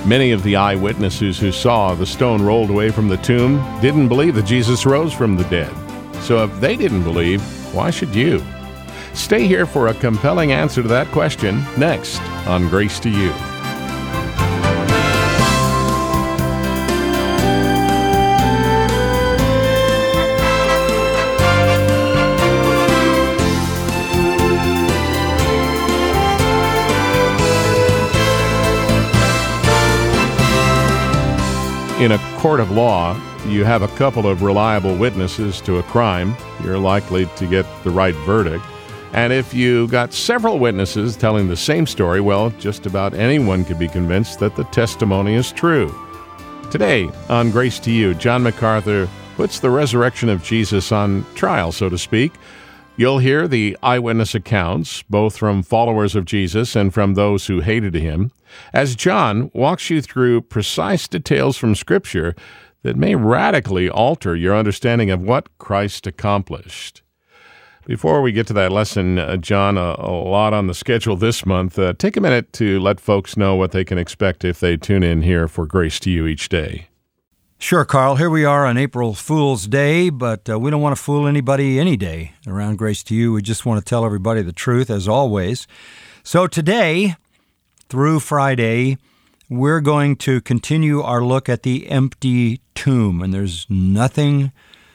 Many of the eyewitnesses who saw the stone rolled away from the tomb didn't believe that Jesus rose from the dead. So if they didn't believe, why should you? Stay here for a compelling answer to that question next on Grace to You. In a court of law, you have a couple of reliable witnesses to a crime. You're likely to get the right verdict. And if you got several witnesses telling the same story, well, just about anyone could be convinced that the testimony is true. Today on Grace to You, John MacArthur puts the resurrection of Jesus on trial, so to speak. You'll hear the eyewitness accounts, both from followers of Jesus and from those who hated him, as John walks you through precise details from Scripture that may radically alter your understanding of what Christ accomplished. Before we get to that lesson, John, a lot on the schedule this month. Take a minute to let folks know what they can expect if they tune in here for Grace to You each day. Sure, Carl. Here we are on April Fool's Day, but we don't want to fool anybody any day around Grace to You. We just want to tell everybody the truth, as always. So today, through Friday, we're going to continue our look at the empty tomb, and there's nothing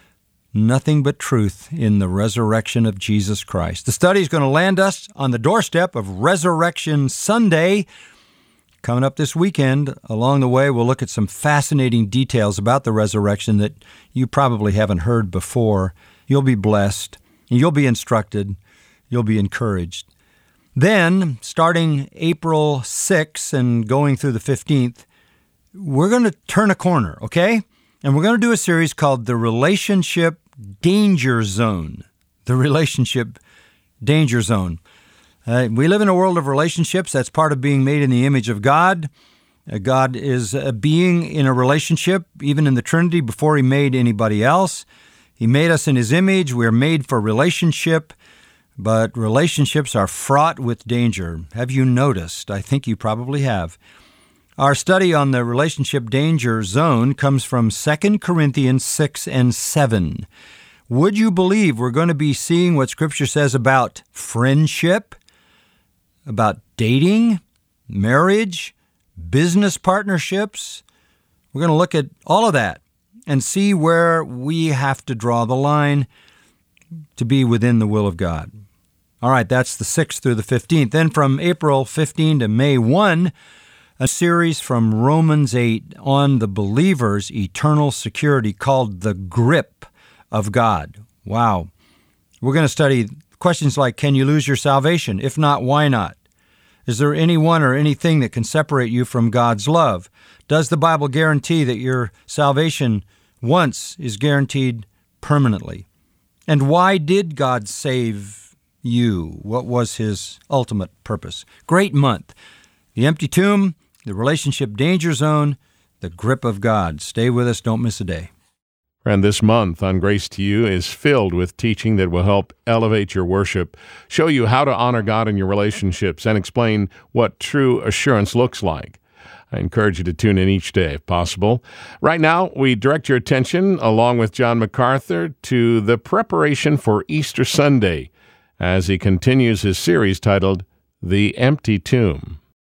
but truth in the resurrection of Jesus Christ. The study is going to land us on the doorstep of Resurrection Sunday. Coming up this weekend, along the way, we'll look at some fascinating details about the resurrection that you probably haven't heard before. You'll be blessed, you'll be instructed, you'll be encouraged. Then, starting April 6th and going through the 15th, we're going to turn a corner, okay? And we're going to do a series called The Relationship Danger Zone. The Relationship Danger Zone. We live in a world of relationships. That's part of being made in the image of God. God is a being in a relationship, even in the Trinity, before He made anybody else. He made us in His image. We're made for relationship, but relationships are fraught with danger. Have you noticed? I think you probably have. Our study on the relationship danger zone comes from 2 Corinthians 6 and 7. Would you believe we're going to be seeing what Scripture says about friendship, about dating, marriage, business partnerships? We're going to look at all of that and see where we have to draw the line to be within the will of God. All right, that's the 6th through the 15th. Then from April 15 to May 1, a series from Romans 8 on the believer's eternal security called The Grip of God. Wow. We're going to study questions like, can you lose your salvation? If not, why not? Is there anyone or anything that can separate you from God's love? Does the Bible guarantee that your salvation once is guaranteed permanently? And why did God save you? What was His ultimate purpose? Great month. The empty tomb, the relationship danger zone, the grip of God. Stay with us. Don't miss a day. And this month on Grace to You is filled with teaching that will help elevate your worship, show you how to honor God in your relationships, and explain what true assurance looks like. I encourage you to tune in each day if possible. Right now, we direct your attention, along with John MacArthur, to the preparation for Easter Sunday as he continues his series titled The Empty Tomb.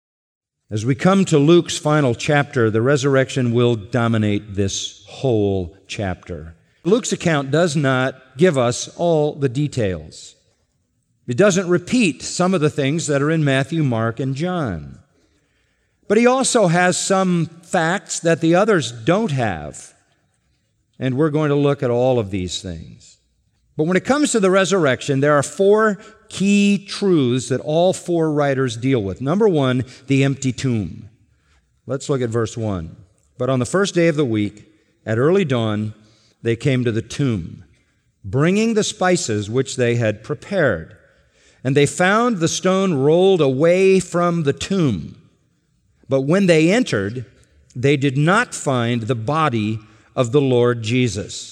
As we come to Luke's final chapter, the resurrection will dominate this whole chapter. Luke's account does not give us all the details. It doesn't repeat some of the things that are in Matthew, Mark, and John. But he also has some facts that the others don't have. And we're going to look at all of these things. But when it comes to the resurrection, there are four key truths that all four writers deal with. Number one, the empty tomb. Let's look at verse 1. But on the first day of the week, at early dawn, they came to the tomb, bringing the spices which they had prepared. And they found the stone rolled away from the tomb. But when they entered, they did not find the body of the Lord Jesus.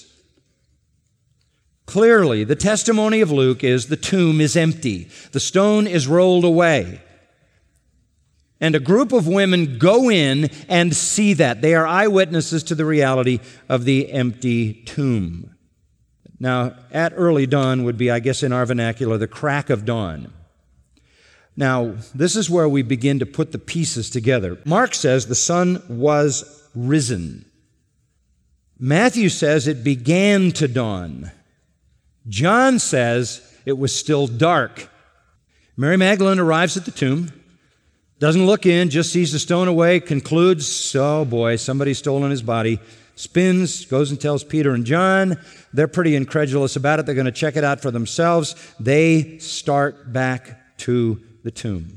Clearly, the testimony of Luke is the tomb is empty. The stone is rolled away. And a group of women go in and see that. They are eyewitnesses to the reality of the empty tomb. Now, at early dawn would be, I guess in our vernacular, the crack of dawn. Now, this is where we begin to put the pieces together. Mark says the sun was risen. Matthew says it began to dawn. John says it was still dark. Mary Magdalene arrives at the tomb, doesn't look in, just sees the stone away, concludes, oh boy, somebody's stolen his body, spins, goes and tells Peter and John. They're pretty incredulous about it. They're going to check it out for themselves. They start back to the tomb.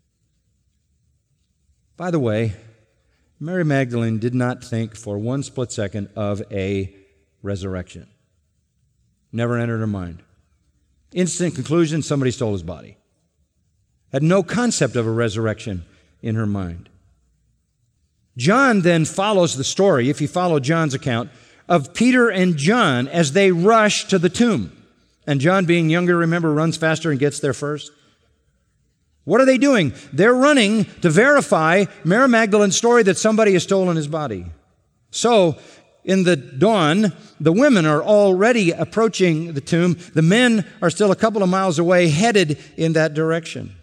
By the way, Mary Magdalene did not think for one split second of a resurrection. Never entered her mind. Instant conclusion, somebody stole his body. Had no concept of a resurrection in her mind. John then follows the story, if you follow John's account, of Peter and John as they rush to the tomb. And John, being younger, remember, runs faster and gets there first. What are they doing? They're running to verify Mary Magdalene's story that somebody has stolen his body. So, in the dawn, the women are already approaching the tomb. The men are still a couple of miles away, headed in that direction.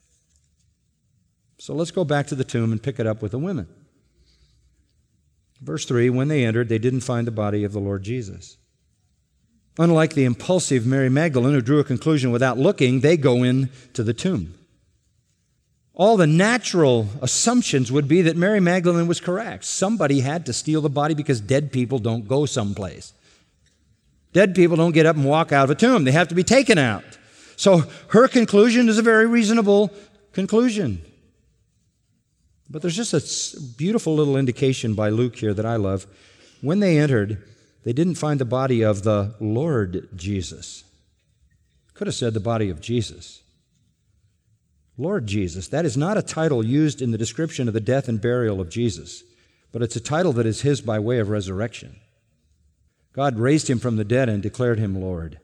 So let's go back to the tomb and pick it up with the women. Verse 3, when they entered, they didn't find the body of the Lord Jesus. Unlike the impulsive Mary Magdalene, who drew a conclusion without looking, they go in to the tomb. All the natural assumptions would be that Mary Magdalene was correct. Somebody had to steal the body because dead people don't go someplace. Dead people don't get up and walk out of a tomb. They have to be taken out. So her conclusion is a very reasonable conclusion. But there's just a beautiful little indication by Luke here that I love. When they entered, they didn't find the body of the Lord Jesus. Could have said the body of Jesus. Lord Jesus, that is not a title used in the description of the death and burial of Jesus, but it's a title that is his by way of resurrection. God raised him from the dead and declared him Lord.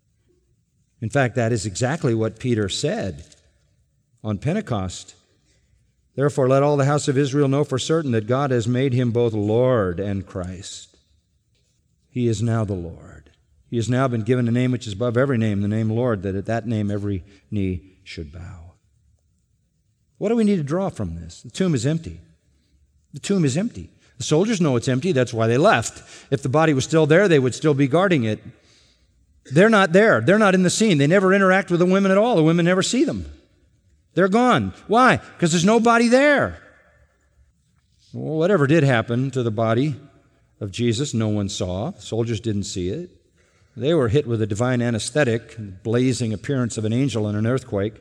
In fact, that is exactly what Peter said on Pentecost. Therefore, let all the house of Israel know for certain that God has made him both Lord and Christ. He is now the Lord. He has now been given a name which is above every name, the name Lord, that at that name every knee should bow. What do we need to draw from this? The tomb is empty. The tomb is empty. The soldiers know it's empty. That's why they left. If the body was still there, they would still be guarding it. They're not there. They're not in the scene. They never interact with the women at all. The women never see them. They're gone. Why? Because there's nobody there. Well, whatever did happen to the body of Jesus, no one saw. Soldiers didn't see it. They were hit with a divine anesthetic, the blazing appearance of an angel in an earthquake.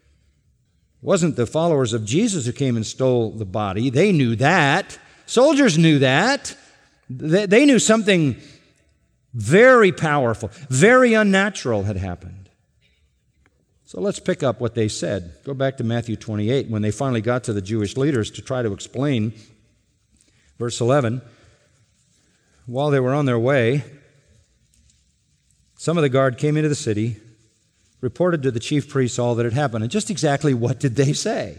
It wasn't the followers of Jesus who came and stole the body. They knew that. Soldiers knew that. They knew something very powerful, very unnatural had happened. So let's pick up what they said. Go back to Matthew 28 when they finally got to the Jewish leaders to try to explain. Verse 11, while they were on their way, some of the guard came into the city, reported to the chief priests all that had happened. And just exactly what did they say?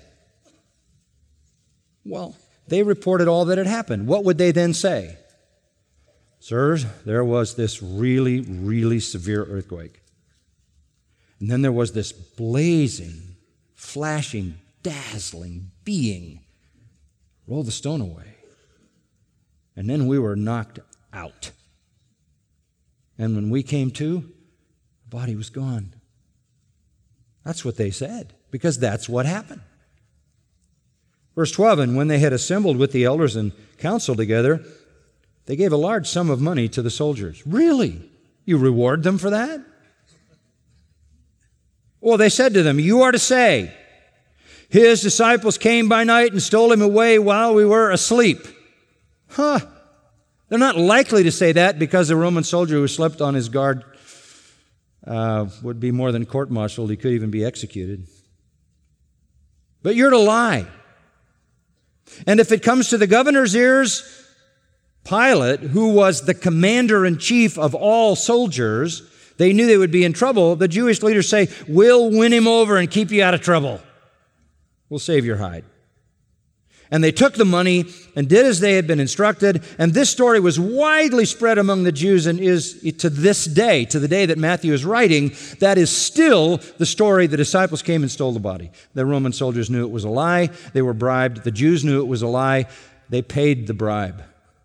Well, they reported all that had happened. What would they then say? Sirs, there was this really, really severe earthquake. And then there was this blazing, flashing, dazzling being. Roll the stone away. And then we were knocked out. And when we came to, the body was gone. That's what they said, because that's what happened. Verse 12, and when they had assembled with the elders and council together, they gave a large sum of money to the soldiers. Really? You reward them for that? Well, they said to them, you are to say, his disciples came by night and stole him away while we were asleep. They're not likely to say that because a Roman soldier who slept on his guard would be more than court-martialed. He could even be executed. But you're to lie. And if it comes to the governor's ears, Pilate, who was the commander-in-chief of all soldiers, they knew they would be in trouble. The Jewish leaders say, we'll win him over and keep you out of trouble. We'll save your hide. And they took the money and did as they had been instructed. And this story was widely spread among the Jews and is to this day, to the day that Matthew is writing, that is still the story. The disciples came and stole the body. The Roman soldiers knew it was a lie. They were bribed. The Jews knew it was a lie. They paid the bribe.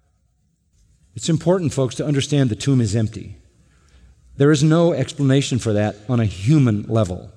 It's important, folks, to understand the tomb is empty. There is no explanation for that on a human level.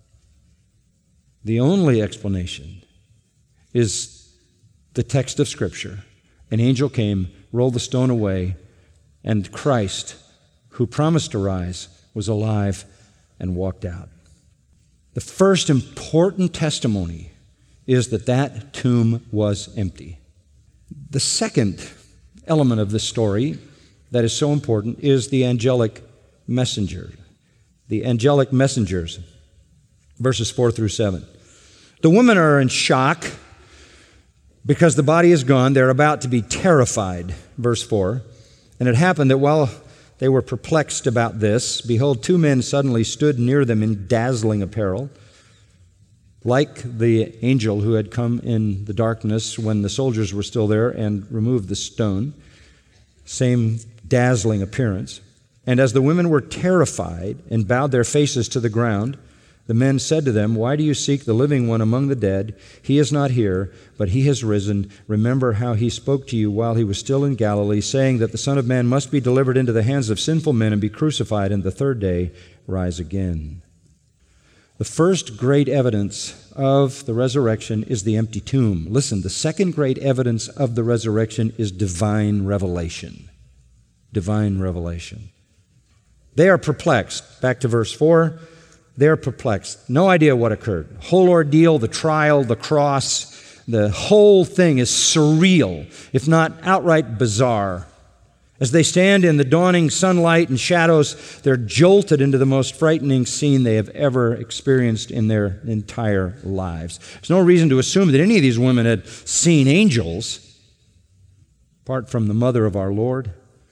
The only explanation is the text of Scripture. An angel came, rolled the stone away, and Christ, who promised to rise, was alive and walked out. The first important testimony is that that tomb was empty. The second element of this story that is so important is the angelic messenger. The angelic messengers, verses 4 through 7. The women are in shock because the body is gone. They're about to be terrified, verse 4. And it happened that while they were perplexed about this, behold, two men suddenly stood near them in dazzling apparel, like the angel who had come in the darkness when the soldiers were still there and removed the stone. Same dazzling appearance. And as the women were terrified and bowed their faces to the ground, the men said to them, "Why do you seek the living one among the dead? He is not here, but he has risen. Remember how he spoke to you while he was still in Galilee, saying that the Son of Man must be delivered into the hands of sinful men and be crucified, and the third day rise again." The first great evidence of the resurrection is the empty tomb. Listen, the second great evidence of the resurrection is divine revelation. Divine revelation. They are perplexed. Back to verse 4. They're perplexed. No idea what occurred. Whole ordeal, the trial, the cross, the whole thing is surreal, if not outright bizarre. As they stand in the dawning sunlight and shadows, they're jolted into the most frightening scene they have ever experienced in their entire lives. There's no reason to assume that any of these women had seen angels, apart from the mother of our Lord.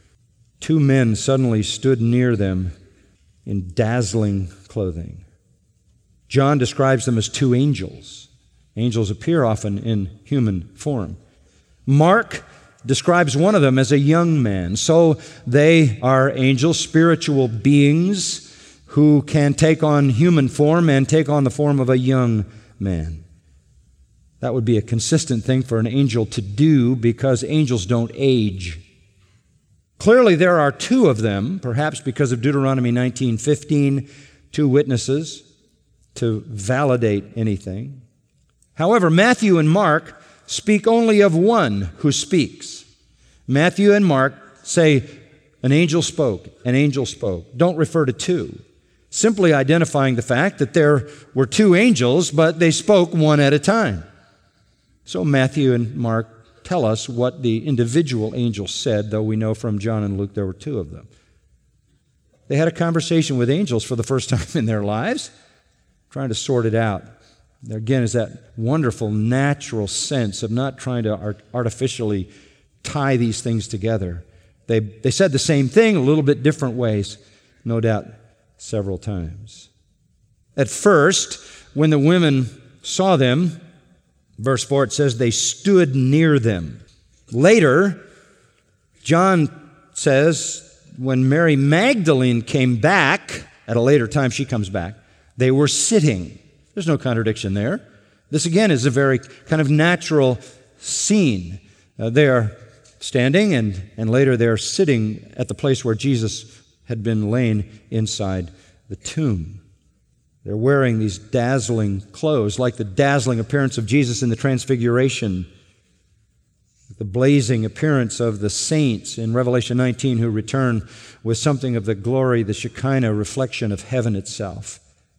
Two men suddenly stood near them in dazzling clothing. John describes them as two angels. Angels appear often in human form. Mark describes one of them as a young man. So they are angels, spiritual beings who can take on human form and take on the form of a young man. That would be a consistent thing for an angel to do because angels don't age. Clearly, there are two of them, perhaps because of Deuteronomy 19:15, two witnesses to validate anything. However, Matthew and Mark speak only of one who speaks. Matthew and Mark say, an angel spoke, an angel spoke. Don't refer to two, simply identifying the fact that there were two angels, but they spoke one at a time. So Matthew and Mark tell us what the individual angels said, though we know from John and Luke there were two of them. They had a conversation with angels for the first time in their lives, trying to sort it out. There again is that wonderful natural sense of not trying to artificially tie these things together. They said the same thing a little bit different ways, no doubt several times. At first, when the women saw them, verse 4, it says they stood near them. Later, John says when Mary Magdalene came back, at a later time she comes back, they were sitting. There's no contradiction there. This again is a very kind of natural scene. They are standing and later they're sitting at the place where Jesus had been laying inside the tomb. They're wearing these dazzling clothes, like the dazzling appearance of Jesus in the Transfiguration, the blazing appearance of the saints in Revelation 19 who return with something of the glory, the Shekinah reflection of heaven itself.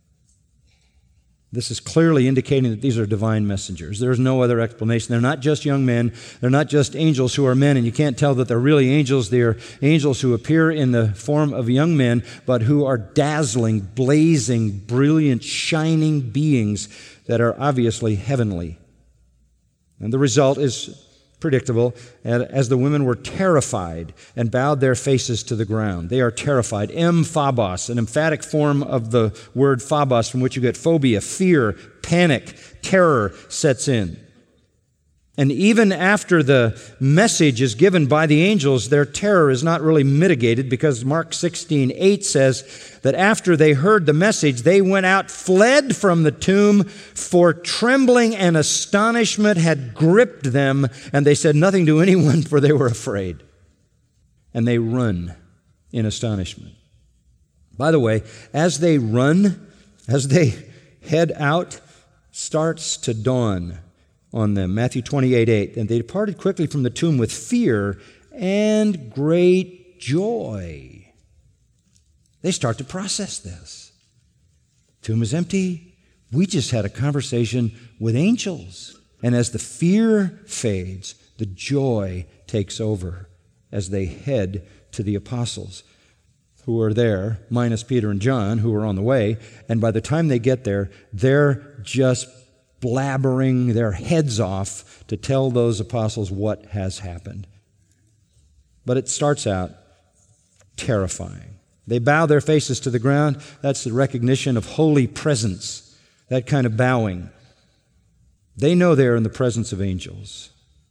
This is clearly indicating that these are divine messengers. There's no other explanation. They're not just young men. They're not just angels who are men, and you can't tell that they're really angels. They're angels who appear in the form of young men, but who are dazzling, blazing, brilliant, shining beings that are obviously heavenly. And the result is predictable. As the women were terrified and bowed their faces to the ground. They are terrified. Phobos, an emphatic form of the word phobos, from which you get phobia, fear, panic, terror sets in. And even after the message is given by the angels, their terror is not really mitigated, because Mark 16:8 says that after they heard the message, they went out, fled from the tomb, for trembling and astonishment had gripped them, and they said nothing to anyone, for they were afraid. And they run in astonishment. By the way, as they run, as they head out, starts to dawn on them. Matthew 28:8, and they departed quickly from the tomb with fear and great joy. They start to process this. Tomb is empty. We just had a conversation with angels. And as the fear fades, the joy takes over as they head to the apostles who are there, minus Peter and John, who are on the way. And by the time they get there, they're just blabbering their heads off to tell those apostles what has happened. But it starts out terrifying. They bow their faces to the ground. That's the recognition of holy presence, that kind of bowing. They know they're in the presence of angels.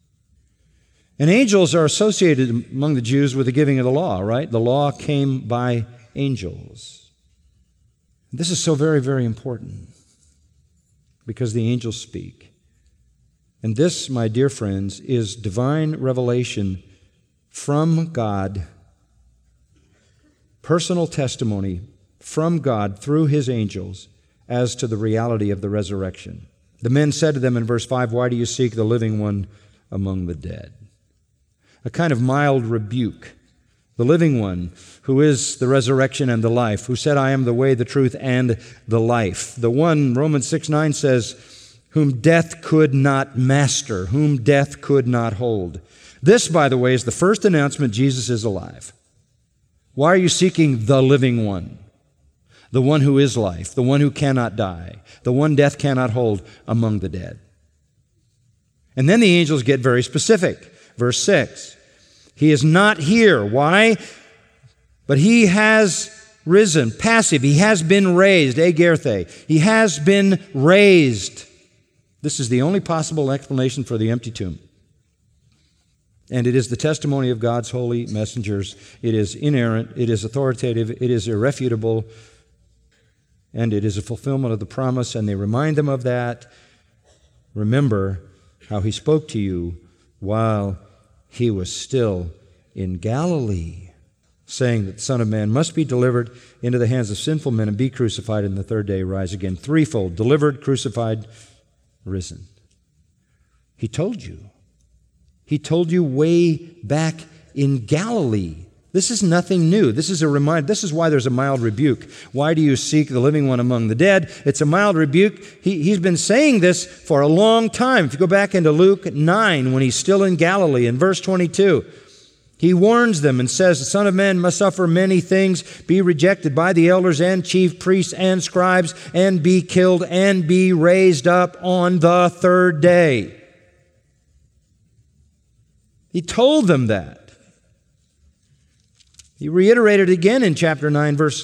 And angels are associated among the Jews with the giving of the law, right? The law came by angels. This is so very, very important, because the angels speak. And this, my dear friends, is divine revelation from God, personal testimony from God through His angels as to the reality of the resurrection. The men said to them in verse 5, "Why do you seek the living one among the dead?" A kind of mild rebuke. The living one, who is the resurrection and the life, who said, "I am the way, the truth, and the life." The one, Romans 6:9 says, whom death could not master, whom death could not hold. This, by the way, is the first announcement Jesus is alive. Why are you seeking the living one? The one who is life, the one who cannot die, the one death cannot hold among the dead. And then the angels get very specific. Verse 6. He is not here. Why? But He has risen. Passive. He has been raised. Agerthe. He has been raised. This is the only possible explanation for the empty tomb. And it is the testimony of God's holy messengers. It is inerrant. It is authoritative. It is irrefutable. And it is a fulfillment of the promise. And they remind them of that. Remember how He spoke to you while He was still in Galilee, saying that the Son of Man must be delivered into the hands of sinful men and be crucified, and the third day rise again. Threefold: delivered, crucified, risen. He told you. He told you way back in Galilee. This is nothing new. This is a reminder. This is why there's a mild rebuke. Why do you seek the living one among the dead? It's a mild rebuke. He's been saying this for a long time. If you go back into Luke 9, when He's still in Galilee, in verse 22, He warns them and says, "The Son of Man must suffer many things, be rejected by the elders and chief priests and scribes, and be killed, and be raised up on the third day." He told them that. He reiterated again in chapter 9, verse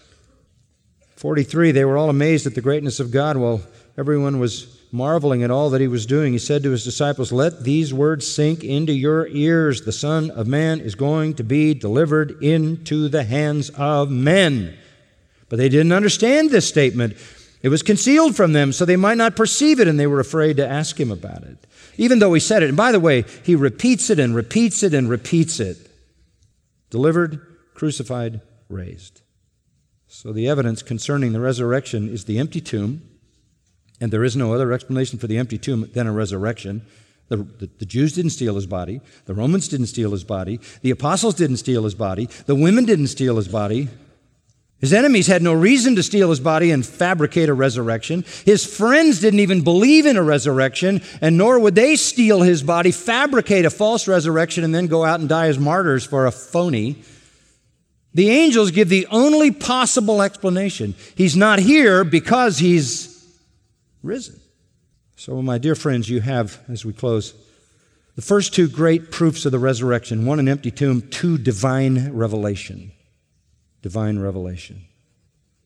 43. They were all amazed at the greatness of God while everyone was marveling at all that He was doing. He said to His disciples, "Let these words sink into your ears. The Son of Man is going to be delivered into the hands of men." But they didn't understand this statement. It was concealed from them so they might not perceive it, and they were afraid to ask Him about it, even though He said it. And by the way, He repeats it and repeats it and repeats it. Delivered, crucified, raised. So the evidence concerning the resurrection is the empty tomb, and there is no other explanation for the empty tomb than a resurrection. The Jews didn't steal His body. The Romans didn't steal His body. The apostles didn't steal His body. The women didn't steal His body. His enemies had no reason to steal His body and fabricate a resurrection. His friends didn't even believe in a resurrection, and nor would they steal His body, fabricate a false resurrection, and then go out and die as martyrs for a phony. The angels give the only possible explanation. He's not here because He's risen. So, my dear friends, you have, as we close, the first two great proofs of the resurrection: one, an empty tomb; two, divine revelation. Divine revelation.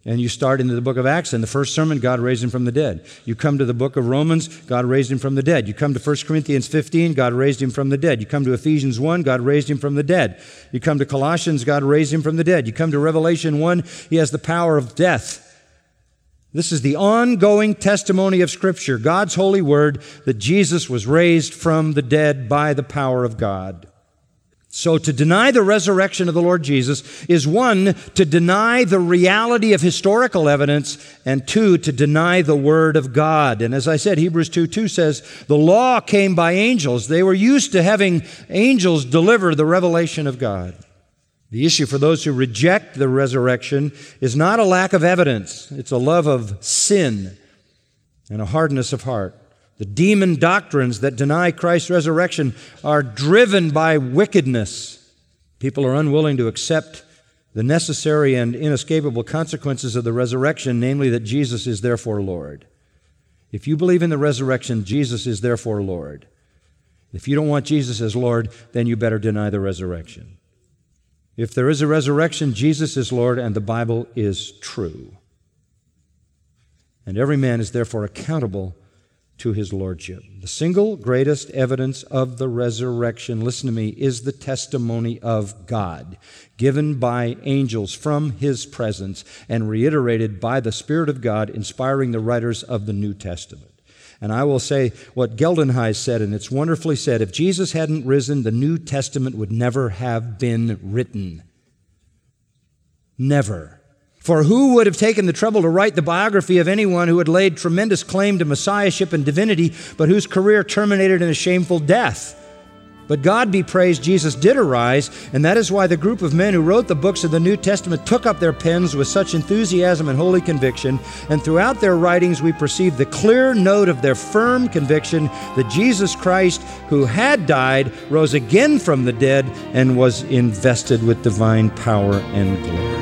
And you start into the book of Acts, in the first sermon, God raised him from the dead. You come to the book of Romans, God raised him from the dead. You come to 1 Corinthians 15, God raised him from the dead. You come to Ephesians 1, God raised him from the dead. You come to Colossians, God raised him from the dead. You come to Revelation 1, he has the power of death. This is the ongoing testimony of Scripture, God's holy word, that Jesus was raised from the dead by the power of God. So to deny the resurrection of the Lord Jesus is, one, to deny the reality of historical evidence, and two, to deny the Word of God. And as I said, Hebrews 2:2 says, the law came by angels. They were used to having angels deliver the revelation of God. The issue for those who reject the resurrection is not a lack of evidence. It's a love of sin and a hardness of heart. The demon doctrines that deny Christ's resurrection are driven by wickedness. People are unwilling to accept the necessary and inescapable consequences of the resurrection, namely that Jesus is therefore Lord. If you believe in the resurrection, Jesus is therefore Lord. If you don't want Jesus as Lord, then you better deny the resurrection. If there is a resurrection, Jesus is Lord, and the Bible is true. And every man is therefore accountable to his lordship. The single greatest evidence of the resurrection, listen to me, is the testimony of God, given by angels from his presence and reiterated by the Spirit of God, inspiring the writers of the New Testament. And I will say what Geldenhuys said, and it's wonderfully said, if Jesus hadn't risen, the New Testament would never have been written. Never. For who would have taken the trouble to write the biography of anyone who had laid tremendous claim to messiahship and divinity, but whose career terminated in a shameful death? But God be praised, Jesus did arise, and that is why the group of men who wrote the books of the New Testament took up their pens with such enthusiasm and holy conviction, and throughout their writings we perceive the clear note of their firm conviction that Jesus Christ, who had died, rose again from the dead and was invested with divine power and glory.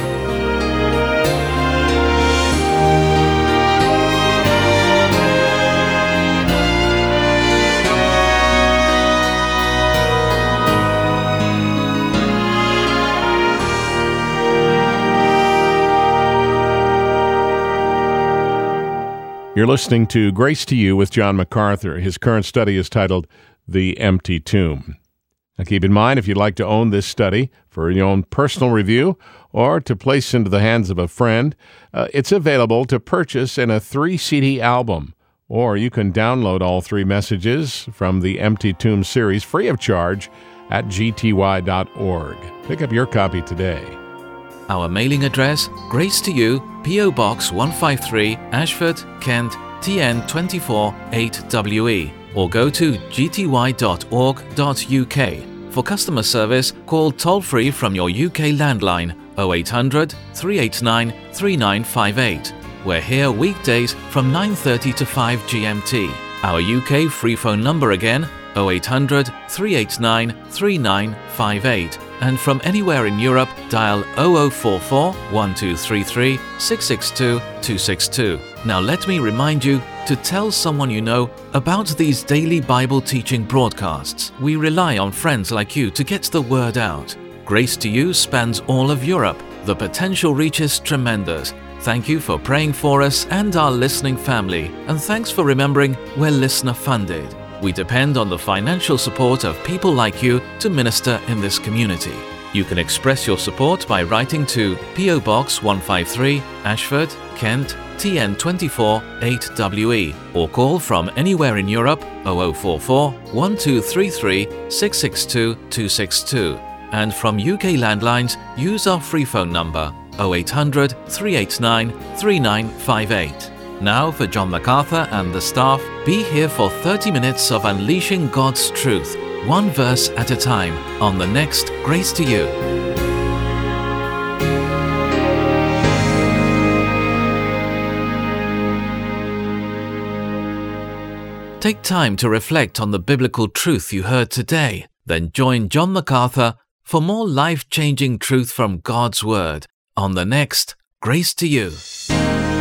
You're listening to Grace to You with John MacArthur. His current study is titled The Empty Tomb. Now keep in mind, if you'd like to own this study for your own personal review or to place into the hands of a friend, it's available to purchase in a 3-CD album, or you can download all 3 messages from the Empty Tomb series free of charge at gty.org. Pick up your copy today. Our mailing address, Grace to You, P.O. Box 153, Ashford, Kent, TN 24 8WE, or go to gty.org.uk. For customer service, call toll-free from your UK landline 0800 389 3958. We're here weekdays from 9:30 to 5 GMT. Our UK free phone number again, 0800 389 3958. And from anywhere in Europe, dial 0044 1233 662 262. Now let me remind you to tell someone you know about these daily Bible teaching broadcasts. We rely on friends like you to get the word out. Grace to You spans all of Europe. The potential reach is tremendous. Thank you for praying for us and our listening family. And thanks for remembering we're listener funded. We depend on the financial support of people like you to minister in this community. You can express your support by writing to P.O. Box 153, Ashford, Kent, TN 24 8WE, or call from anywhere in Europe 0044 1233 662 262. And from UK landlines, use our free phone number 0800 389 3958. Now for John MacArthur and the staff, be here for 30 minutes of unleashing God's truth, one verse at a time, on the next Grace to You. Take time to reflect on the biblical truth you heard today. Then join John MacArthur for more life-changing truth from God's Word on the next Grace to You.